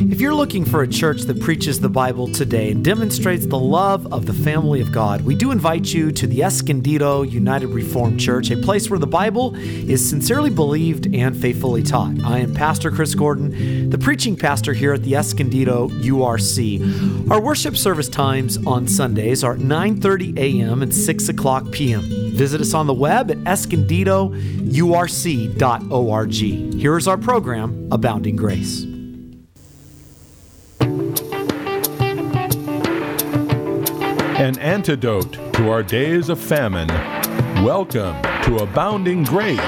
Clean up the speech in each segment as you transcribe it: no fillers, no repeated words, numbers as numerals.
If you're looking for a church that preaches the Bible today and demonstrates the love of the family of God, we do invite you to the Escondido United Reformed Church, a place where the Bible is sincerely believed and faithfully taught. I am Pastor Chris Gordon, the preaching pastor here at the Escondido URC. Our worship service times on Sundays are at 9:30 a.m. and 6 o'clock p.m. Visit us on the web at escondidourc.org. Here is our program, Abounding Grace. An antidote to our days of famine. Welcome to Abounding Grace.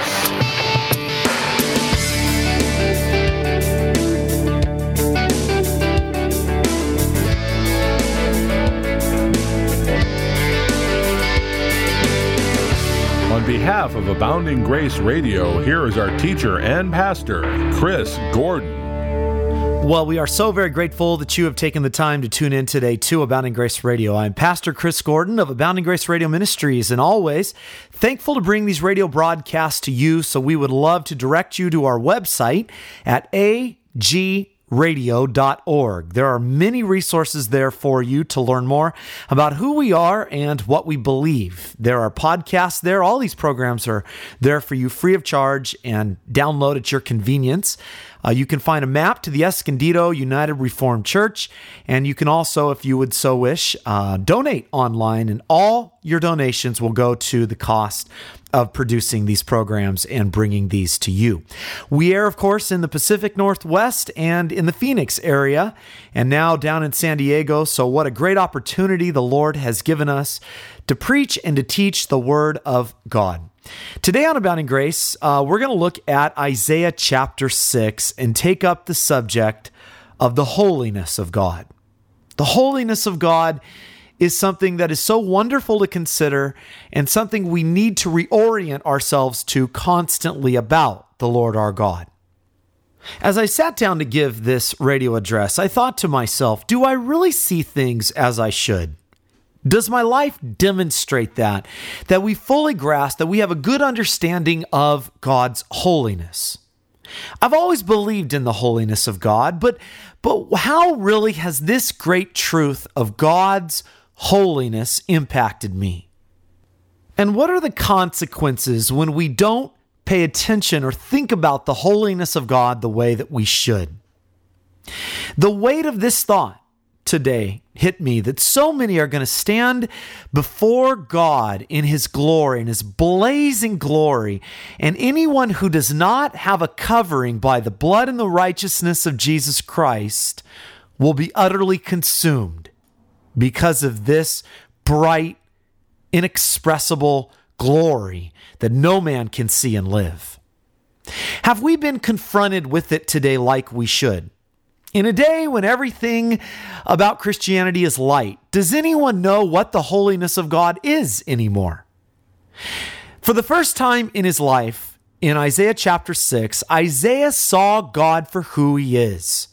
On behalf of Abounding Grace Radio, here is our teacher and pastor, Chris Gordon. Well, we are so very grateful that you have taken the time to tune in today to Abounding Grace Radio. I'm Pastor Chris Gordon of Abounding Grace Radio Ministries, and always thankful to bring these radio broadcasts to you, so we would love to direct you to our website at agrradio.org. There are many resources there for you to learn more about who we are and what we believe. There are podcasts there. All these programs are there for you free of charge and download at your convenience. You can find a map to the Escondido United Reformed Church, and you can also, if you would so wish, donate online, and all your donations will go to the cost of producing these programs and bringing these to you. We air, of course, in the Pacific Northwest and in the Phoenix area, and now down in San Diego, so what a great opportunity the Lord has given us to preach and to teach the Word of God. Today on Abounding Grace, we're going to look at Isaiah chapter 6 and take up the subject of the holiness of God. The holiness of God is something that is so wonderful to consider and something we need to reorient ourselves to constantly about the Lord our God. As I sat down to give this radio address, I thought to myself, do I really see things as I should? Does my life demonstrate that we fully grasp, that we have a good understanding of God's holiness? I've always believed in the holiness of God, but how really has this great truth of God's holiness impacted me? And what are the consequences when we don't pay attention or think about the holiness of God the way that we should? The weight of this thought today hit me that so many are going to stand before God in His glory, in His blazing glory, and anyone who does not have a covering by the blood and the righteousness of Jesus Christ will be utterly consumed because of this bright, inexpressible glory that no man can see and live. Have we been confronted with it today like we should? In a day when everything about Christianity is light, does anyone know what the holiness of God is anymore? For the first time in his life, in Isaiah chapter 6, Isaiah saw God for who He is.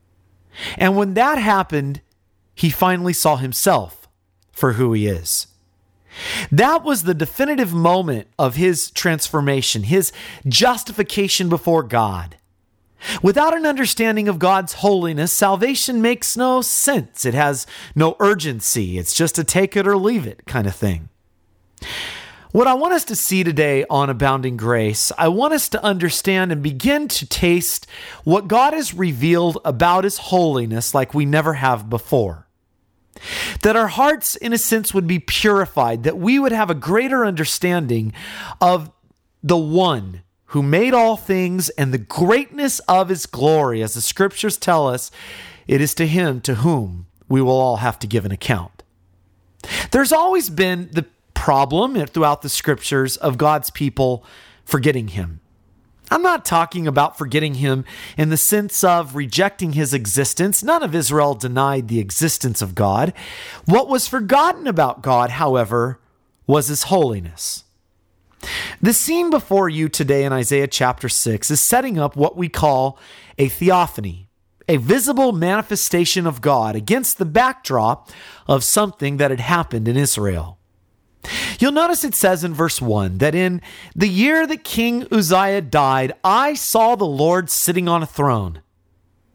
And when that happened, he finally saw himself for who he is. That was the definitive moment of his transformation, his justification before God. Without an understanding of God's holiness, salvation makes no sense. It has no urgency. It's just a take it or leave it kind of thing. What I want us to see today on Abounding Grace, I want us to understand and begin to taste what God has revealed about His holiness like we never have before. That our hearts, in a sense, would be purified, that we would have a greater understanding of the one who made all things and the greatness of His glory. As the scriptures tell us, it is to Him to whom we will all have to give an account. There's always been the problem throughout the scriptures of God's people forgetting Him. I'm not talking about forgetting Him in the sense of rejecting His existence. None of Israel denied the existence of God. What was forgotten about God, however, was His holiness. The scene before you today in Isaiah chapter 6 is setting up what we call a theophany, a visible manifestation of God against the backdrop of something that had happened in Israel. You'll notice it says in verse 1 that in the year that King Uzziah died, I saw the Lord sitting on a throne.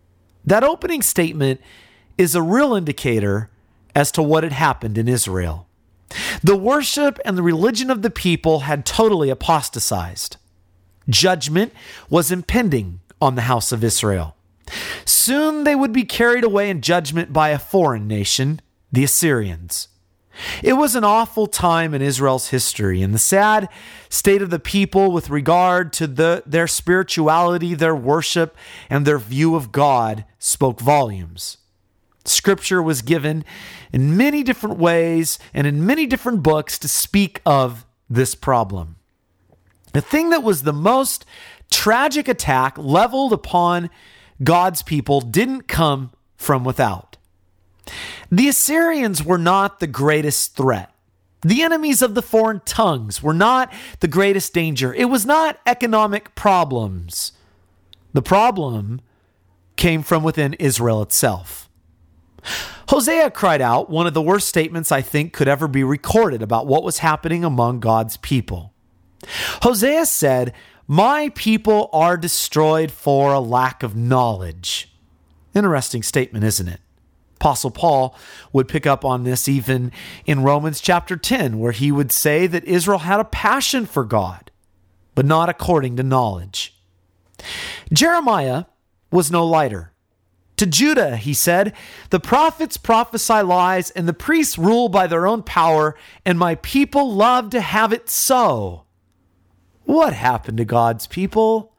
That opening statement is a real indicator as to what had happened in Israel. The worship and the religion of the people had totally apostatized. Judgment was impending on the house of Israel. Soon they would be carried away in judgment by a foreign nation, the Assyrians. It was an awful time in Israel's history, and the sad state of the people with regard to their spirituality, their worship, and their view of God spoke volumes. Scripture was given in many different ways and in many different books to speak of this problem. The thing that was the most tragic attack leveled upon God's people didn't come from without. The Assyrians were not the greatest threat. The enemies of the foreign tongues were not the greatest danger. It was not economic problems. The problem came from within Israel itself. Hosea cried out one of the worst statements I think could ever be recorded about what was happening among God's people. Hosea said, "My people are destroyed for a lack of knowledge." Interesting statement, isn't it? Apostle Paul would pick up on this even in Romans chapter 10, where he would say that Israel had a passion for God, but not according to knowledge. Jeremiah was no lighter. To Judah, he said, "The prophets prophesy lies, and the priests rule by their own power, and my people love to have it so." What happened to God's people?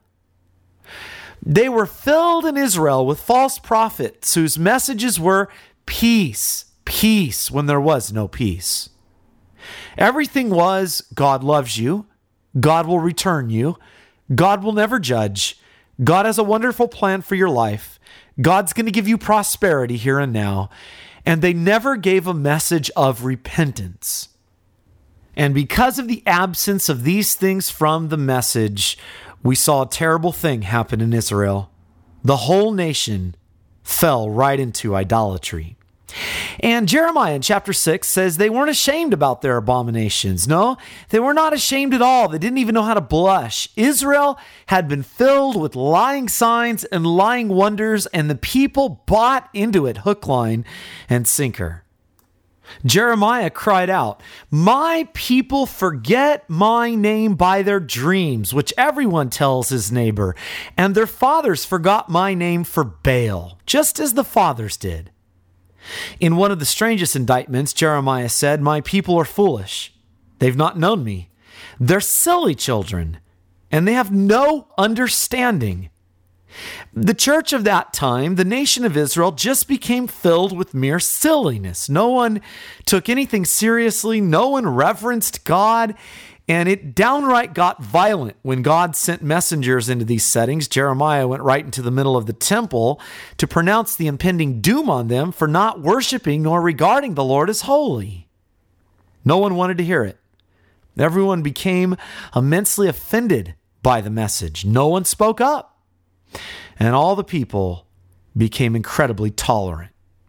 They were filled in Israel with false prophets whose messages were peace, peace, when there was no peace. Everything was, God loves you, God will return you, God will never judge, God has a wonderful plan for your life, God's going to give you prosperity here and now, and they never gave a message of repentance. And because of the absence of these things from the message, we saw a terrible thing happen in Israel. The whole nation fell right into idolatry. And Jeremiah in chapter 6 says they weren't ashamed about their abominations. No, they were not ashamed at all. They didn't even know how to blush. Israel had been filled with lying signs and lying wonders, and the people bought into it hook, line, and sinker. Jeremiah cried out, "My people forget my name by their dreams, which everyone tells his neighbor, and their fathers forgot my name for Baal, just as the fathers did." In one of the strangest indictments, Jeremiah said, "My people are foolish. They've not known me. They're silly children, and they have no understanding." The church of that time, the nation of Israel, just became filled with mere silliness. No one took anything seriously. No one reverenced God. And it downright got violent when God sent messengers into these settings. Jeremiah went right into the middle of the temple to pronounce the impending doom on them for not worshiping nor regarding the Lord as holy. No one wanted to hear it. Everyone became immensely offended by the message. No one spoke up. And all the people became incredibly tolerant.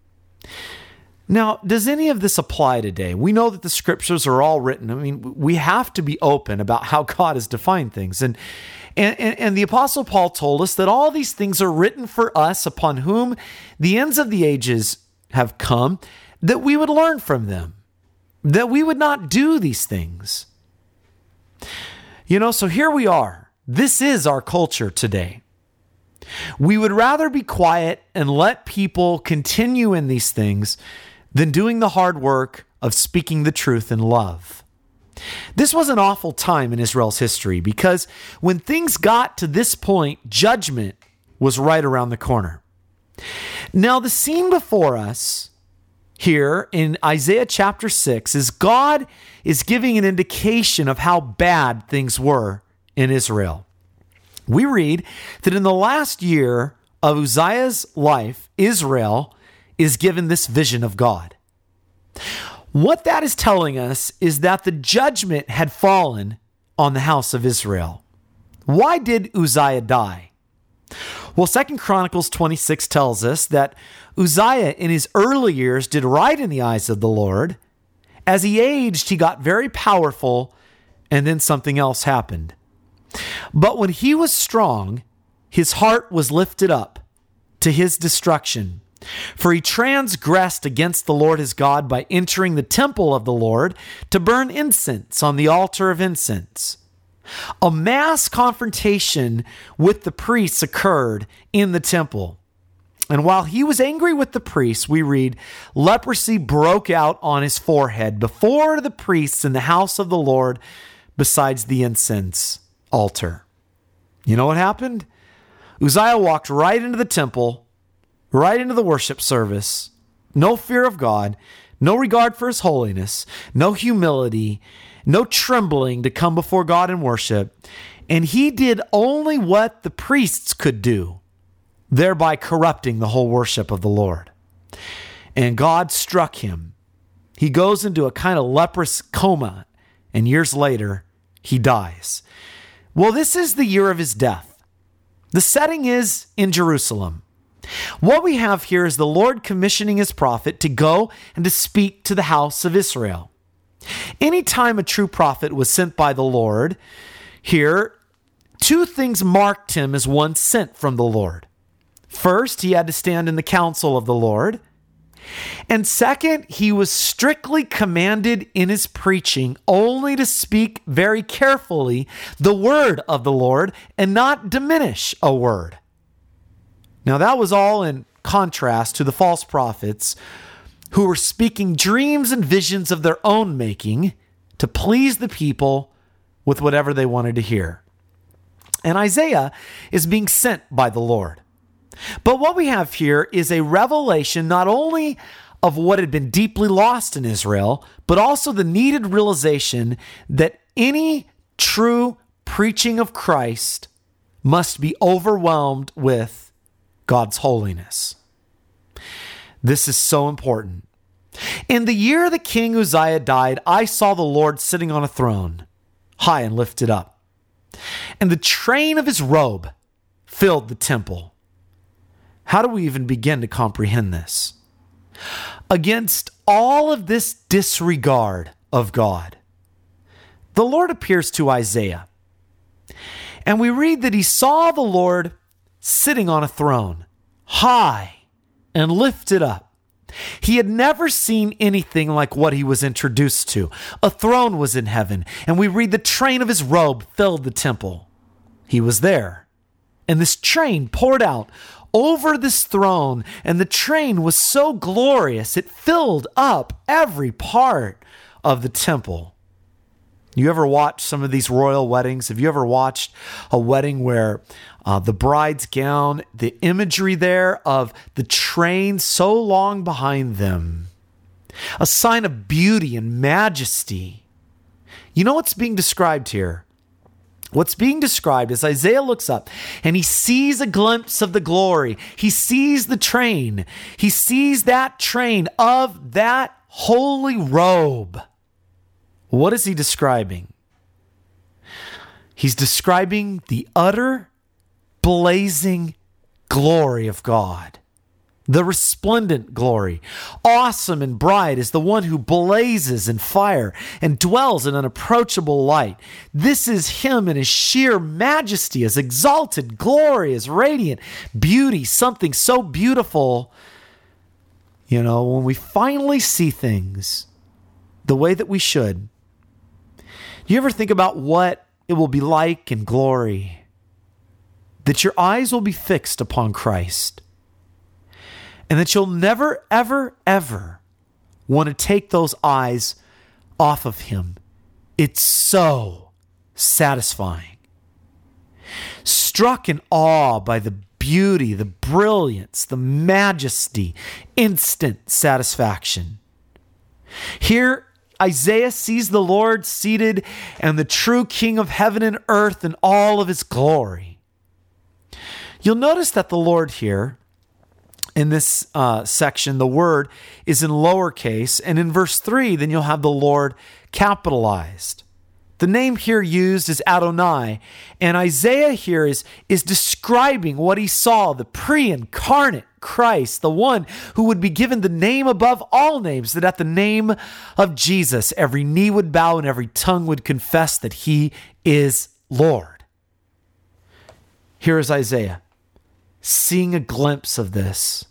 Now, does any of this apply today? We know that the scriptures are all written. I mean, we have to be open about how God has defined things. And the Apostle Paul told us that all these things are written for us, upon whom the ends of the ages have come, that we would learn from them, that we would not do these things. So here we are. This is our culture today. We would rather be quiet and let people continue in these things than doing the hard work of speaking the truth in love. This was an awful time in Israel's history because when things got to this point, judgment was right around the corner. Now, the scene before us here in Isaiah chapter 6 is God is giving an indication of how bad things were in Israel. We read that in the last year of Uzziah's life, Israel is given this vision of God. What that is telling us is that the judgment had fallen on the house of Israel. Why did Uzziah die? Well, 2 Chronicles 26 tells us that Uzziah in his early years did right in the eyes of the Lord. As he aged, he got very powerful, and then something else happened. But when he was strong, his heart was lifted up to his destruction. For he transgressed against the Lord his God by entering the temple of the Lord to burn incense on the altar of incense. A mass confrontation with the priests occurred in the temple. And while he was angry with the priests, we read, leprosy broke out on his forehead before the priests in the house of the Lord besides the incense altar. You know what happened? Uzziah walked right into the temple, right into the worship service. No fear of God, no regard for his holiness, no humility, no trembling to come before God and worship. And he did only what the priests could do, thereby corrupting the whole worship of the Lord. And God struck him. He goes into a kind of leprous coma, and years later, he dies. Well, this is the year of his death. The setting is in Jerusalem. What we have here is the Lord commissioning his prophet to go and to speak to the house of Israel. Anytime a true prophet was sent by the Lord, here, two things marked him as one sent from the Lord. First, he had to stand in the counsel of the Lord. And second, he was strictly commanded in his preaching only to speak very carefully the word of the Lord and not diminish a word. Now, that was all in contrast to the false prophets who were speaking dreams and visions of their own making to please the people with whatever they wanted to hear. And Isaiah is being sent by the Lord. But what we have here is a revelation not only of what had been deeply lost in Israel, but also the needed realization that any true preaching of Christ must be overwhelmed with God's holiness. This is so important. In the year that King Uzziah died, I saw the Lord sitting on a throne, high and lifted up, and the train of his robe filled the temple. How do we even begin to comprehend this? Against all of this disregard of God, the Lord appears to Isaiah. And we read that he saw the Lord sitting on a throne, high and lifted up. He had never seen anything like what he was introduced to. A throne was in heaven, and we read the train of his robe filled the temple. He was there, and this train poured out over this throne, and the train was so glorious, it filled up every part of the temple. You ever watch some of these royal weddings? Have you ever watched a wedding where the bride's gown, the imagery there of the train so long behind them, a sign of beauty and majesty? You know what's being described here? What's being described is Isaiah looks up and he sees a glimpse of the glory. He sees the train. He sees that train of that holy robe. What is he describing? He's describing the utter, blazing glory of God. The resplendent glory, awesome and bright, is the one who blazes in fire and dwells in unapproachable light. This is him in his sheer majesty, his exalted glory, his radiant beauty, something so beautiful. You know, when we finally see things the way that we should, do you ever think about what it will be like in glory? That your eyes will be fixed upon Christ. And that you'll never, ever, ever want to take those eyes off of him. It's so satisfying. Struck in awe by the beauty, the brilliance, the majesty, instant satisfaction. Here, Isaiah sees the Lord seated and the true King of heaven and earth in all of his glory. You'll notice that the Lord here, in this section, the word is in lowercase, and in verse 3, then you'll have the Lord capitalized. The name here used is Adonai, and Isaiah here is describing what he saw, the pre-incarnate Christ, the one who would be given the name above all names, that at the name of Jesus, every knee would bow and every tongue would confess that he is Lord. Here is Isaiah, seeing a glimpse of this.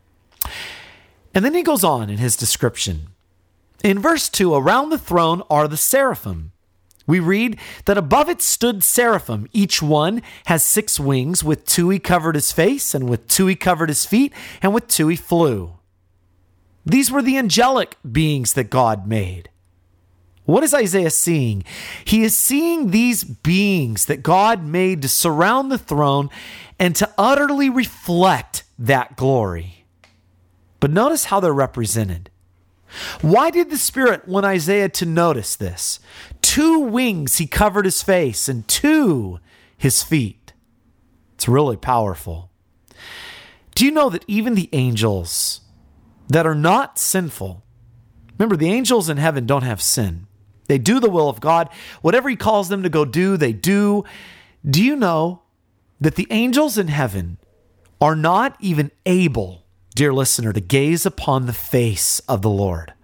And then he goes on in his description. In verse 2, around the throne are the seraphim. We read that above it stood seraphim. Each one has 6 wings. With 2 he covered his face, and with 2 he covered his feet, and with 2 he flew. These were the angelic beings that God made. What is Isaiah seeing? He is seeing these beings that God made to surround the throne and to utterly reflect that glory. But notice how they're represented. Why did the Spirit want Isaiah to notice this? 2 wings he covered his face, and 2 his feet. It's really powerful. Do you know that even the angels that are not sinful, remember, the angels in heaven don't have sin. They do the will of God. Whatever he calls them to go do, they do. Do you know that the angels in heaven are not even able, dear listener, to gaze upon the face of the Lord?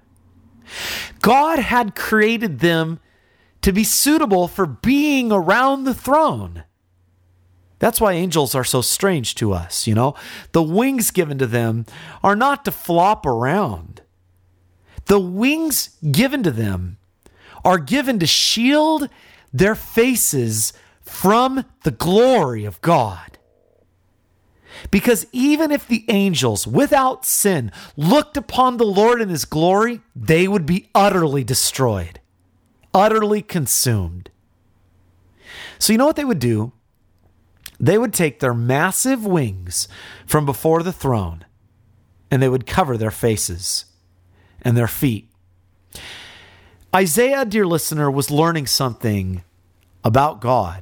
God had created them to be suitable for being around the throne. That's why angels are so strange to us, you know. The wings given to them are not to flop around. The wings given to them are given to shield their faces from the glory of God. Because even if the angels without sin looked upon the Lord in his glory, they would be utterly destroyed, utterly consumed. So you know what they would do? They would take their massive wings from before the throne and they would cover their faces and their feet. Isaiah, dear listener, was learning something about God.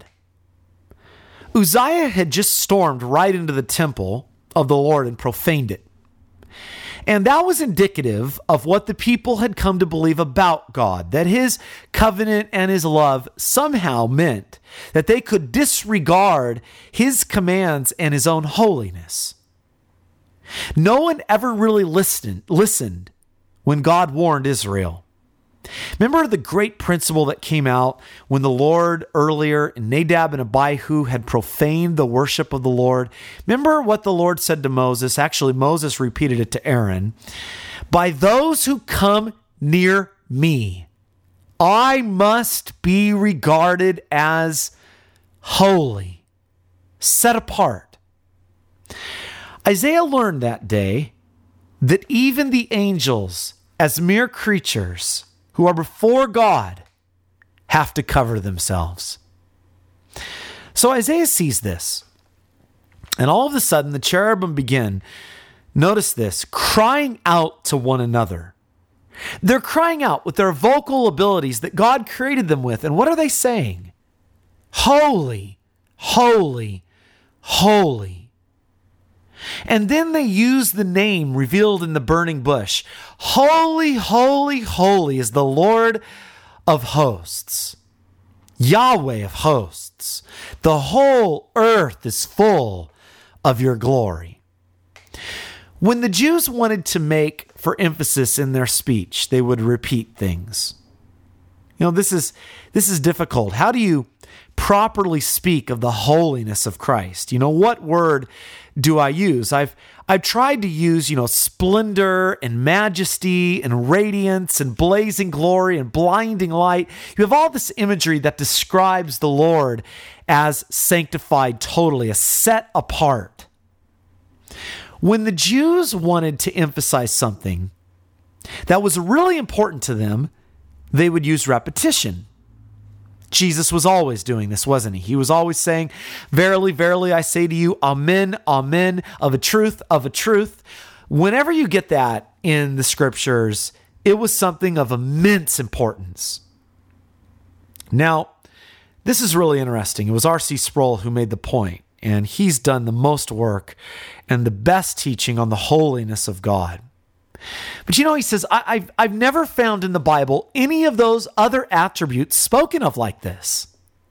Uzziah had just stormed right into the temple of the Lord and profaned it. And that was indicative of what the people had come to believe about God, that his covenant and his love somehow meant that they could disregard his commands and his own holiness. No one ever really listened when God warned Israel. Remember the great principle that came out when the Lord earlier, Nadab and Abihu, had profaned the worship of the Lord? Remember what the Lord said to Moses? Actually, Moses repeated it to Aaron. By those who come near me, I must be regarded as holy, set apart. Isaiah learned that day that even the angels, as mere creatures who are before God, have to cover themselves. So Isaiah sees this. And all of a sudden, the cherubim begin, notice this, crying out to one another. They're crying out with their vocal abilities that God created them with. And what are they saying? Holy, holy, holy. And then they use the name revealed in the burning bush. Holy, holy, holy is the Lord of hosts, Yahweh of hosts. The whole earth is full of your glory. When the Jews wanted to make for emphasis in their speech, they would repeat things. You know, this is difficult. How do you properly speak of the holiness of Christ? You know, what word do I use? I've tried to use, splendor and majesty and radiance and blazing glory and blinding light. You have all this imagery that describes the Lord as sanctified totally, as set apart. When the Jews wanted to emphasize something that was really important to them, they would use repetition. Jesus was always doing this, wasn't he? He was always saying, verily, verily, I say to you, amen, amen, of a truth, of a truth. Whenever you get that in the scriptures, it was something of immense importance. Now, this is really interesting. It was R.C. Sproul who made the point, and he's done the most work and the best teaching on the holiness of God. But he says, I've never found in the Bible any of those other attributes spoken of like this.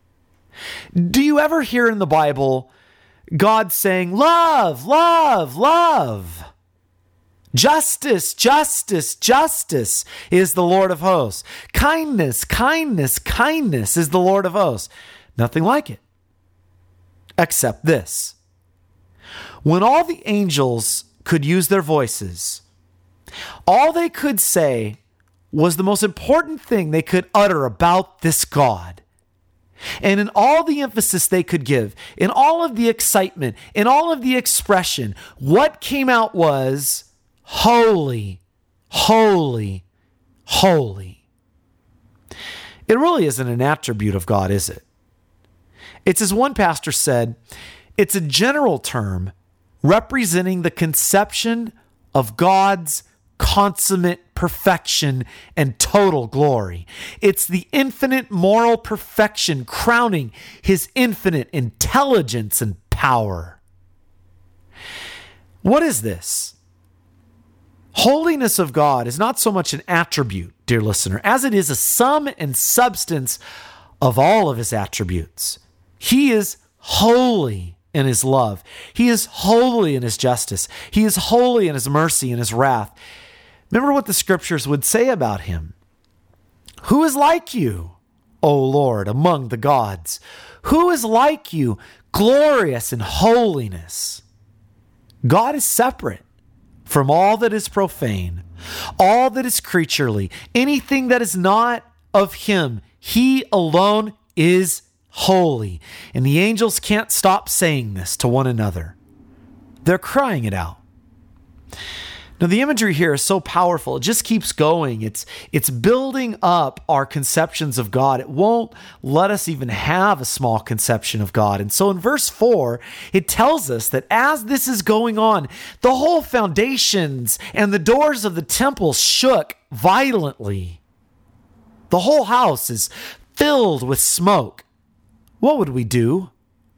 Do you ever hear in the Bible God saying, love, love, love? Justice, justice, justice is the Lord of hosts. Kindness, kindness, kindness is the Lord of hosts. Nothing like it. Except this. When all the angels could use their voices, all they could say was the most important thing they could utter about this God. And in all the emphasis they could give, in all of the excitement, in all of the expression, what came out was, holy, holy, holy. It really isn't an attribute of God, is it? It's, as one pastor said, it's a general term representing the conception of God's consummate perfection and total glory. It's the infinite moral perfection crowning his infinite intelligence and power. What is this? Holiness of God is not so much an attribute, dear listener, as it is a sum and substance of all of his attributes. He is holy in his love. He is holy in his justice. He is holy in his mercy and his wrath. Remember what the scriptures would say about him. Who is like you, O Lord, among the gods? Who is like you, glorious in holiness? God is separate from all that is profane, all that is creaturely, anything that is not of him. He alone is holy. And the angels can't stop saying this to one another. They're crying it out. Now, the imagery here is so powerful. It just keeps going. It's building up our conceptions of God. It won't let us even have a small conception of God. And so in verse 4, it tells us that as this is going on, the whole foundations and the doors of the temple shook violently. The whole house is filled with smoke. What would we do?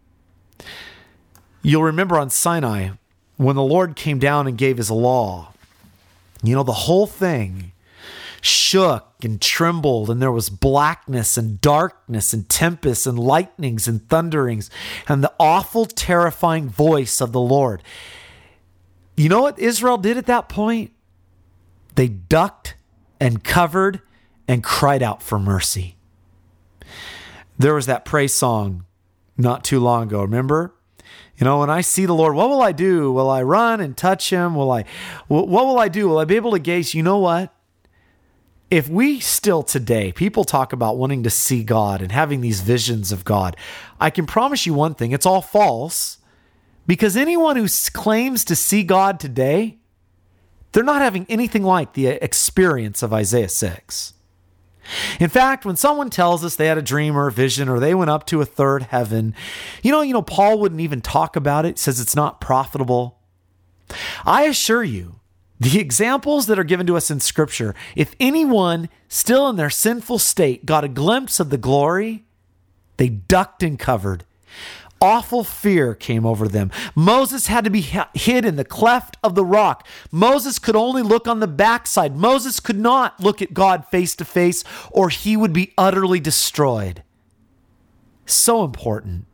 You'll remember on Sinai, when the Lord came down and gave his law, the whole thing shook and trembled, and there was blackness and darkness and tempests and lightnings and thunderings and the awful, terrifying voice of the Lord. You know what Israel did at that point? They ducked and covered and cried out for mercy. There was that praise song not too long ago, remember? When I see the Lord, what will I do? Will I run and touch him? What will I do? Will I be able to gaze? You know what? If we still today, people talk about wanting to see God and having these visions of God, I can promise you one thing, it's all false. Because anyone who claims to see God today, they're not having anything like the experience of Isaiah 6. In fact, when someone tells us they had a dream or a vision or they went up to a third heaven, Paul wouldn't even talk about it. He says it's not profitable. I assure you, the examples that are given to us in Scripture, if anyone still in their sinful state got a glimpse of the glory, they ducked and covered. Awful fear came over them. Moses had to be hid in the cleft of the rock. Moses could only look on the backside. Moses could not look at God face to face, or he would be utterly destroyed. So important.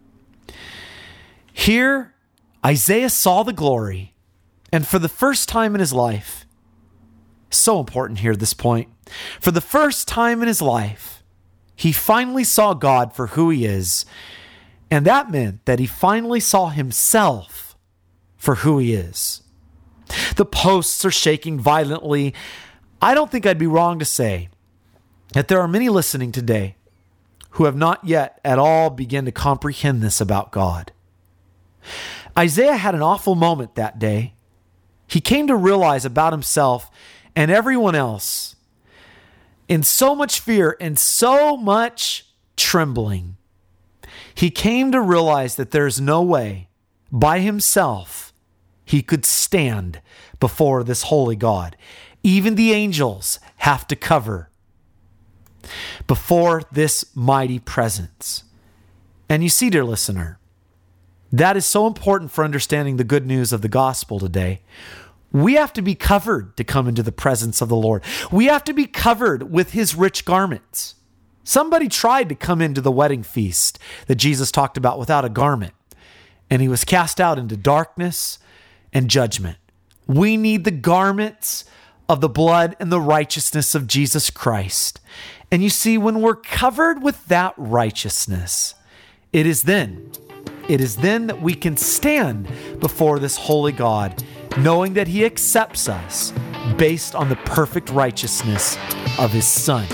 Here, Isaiah saw the glory, and for the first time in his life, so important here at this point, for the first time in his life, he finally saw God for who he is. And that meant that he finally saw himself for who he is. The posts are shaking violently. I don't think I'd be wrong to say that there are many listening today who have not yet at all begun to comprehend this about God. Isaiah had an awful moment that day. He came to realize about himself and everyone else in so much fear and so much trembling. He came to realize that there's no way by himself he could stand before this holy God. Even the angels have to cover before this mighty presence. And you see, dear listener, that is so important for understanding the good news of the gospel today. We have to be covered to come into the presence of the Lord. We have to be covered with his rich garments. Somebody tried to come into the wedding feast that Jesus talked about without a garment, and he was cast out into darkness and judgment. We need the garments of the blood and the righteousness of Jesus Christ. And you see, when we're covered with that righteousness, it is then It is then that we can stand before this holy God, knowing that He accepts us based on the perfect righteousness of His Son.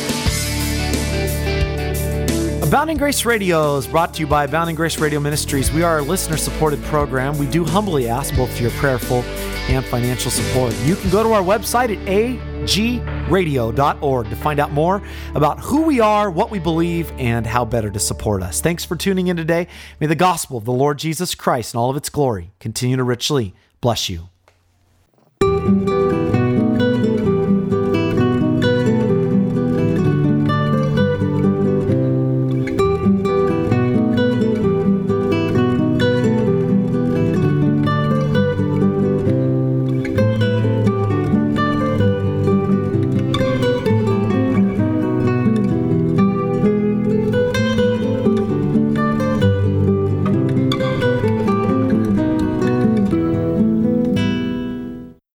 Abounding Grace Radio is brought to you by Abounding Grace Radio Ministries. We are a listener-supported program. We do humbly ask both for your prayerful and financial support. You can go to our website at agradio.org to find out more about who we are, what we believe, and how better to support us. Thanks for tuning in today. May the gospel of the Lord Jesus Christ and all of its glory continue to richly bless you.